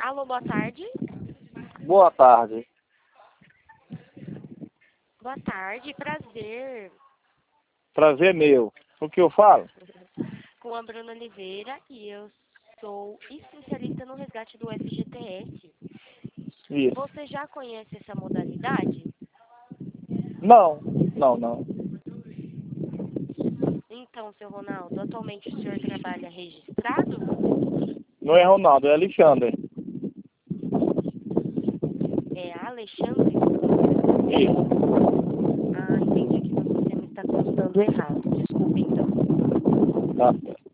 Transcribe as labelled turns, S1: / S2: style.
S1: Alô, boa tarde.
S2: Boa tarde.
S1: Boa tarde, prazer.
S2: Prazer meu. O que eu falo?
S1: Com a Bruna Oliveira e eu sou especialista no resgate do FGTS.
S2: Isso.
S1: Você já conhece essa modalidade?
S2: Não.
S1: Então, seu Ronaldo, atualmente o senhor trabalha registrado?
S2: Não é Ronaldo, é Alexandre.
S1: É Alexandre?
S2: Isso.
S1: Ah, entendi que você me está contando errado. Desculpe, então.
S2: Tá certo.